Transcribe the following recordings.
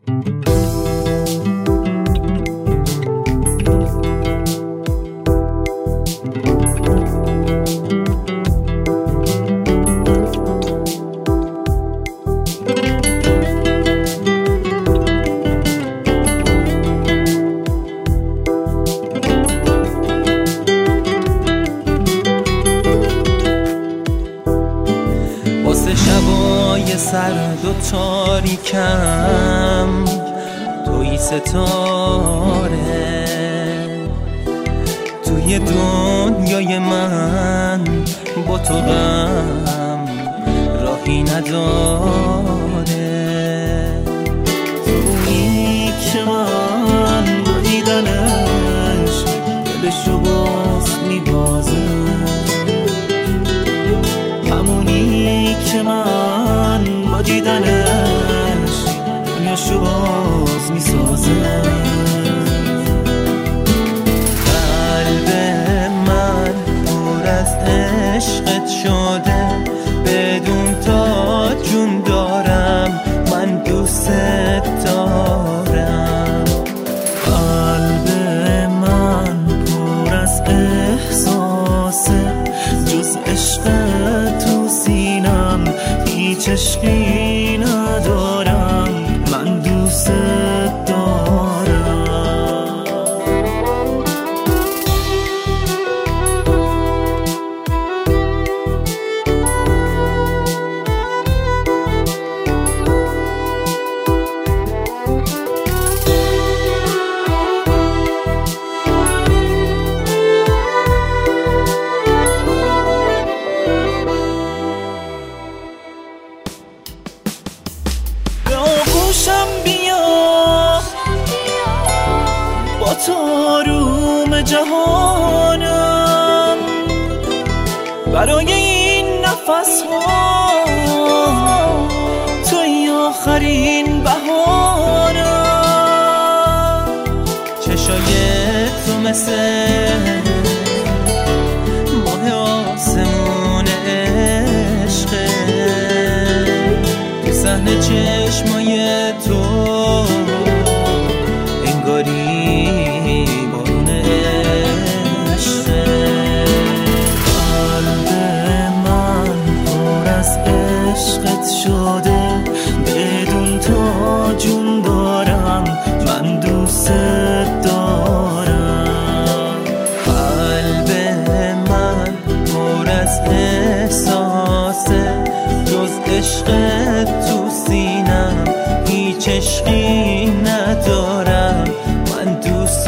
واسه شبای سرد و تاریکم توی ستاره، توی دنیای من با تو غم راهی نداره. تویی که من با دیدنش دلشو باز میبازه، همونی که من با دیدنش دنیاشو باز میسازه. قلب من پر از عشقت شده، بدون تا جون دارم، من دوست دارم. قلب من پر از احساسه، جز عشق تو سینم هیچ عشقی ندارم، من دوست دارم. بیا با تو آروم جهانم، برای این نفس ها توی آخرین بهانم. چشای تو مثل ماه آسمون عشقه، تو صحنه چشمای تو انگاری بارون عشقه. قلب من پر از عشقت شده، بدون تا جون دارم، من دوست دارم. قلب من پر از احساسه، جز عشق تو سینم هیچ عشقی ندارم، من دوست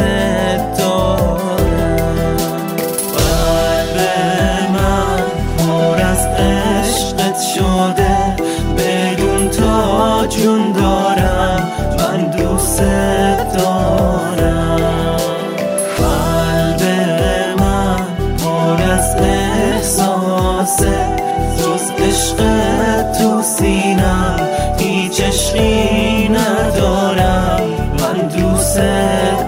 دارم. قلب من پر از عشقت شده، بدون تا جون دارم، من دوست دارم. قلب من پر از احساسه، جز عشق تو سینم هیچ عشقی ندارم، من دوست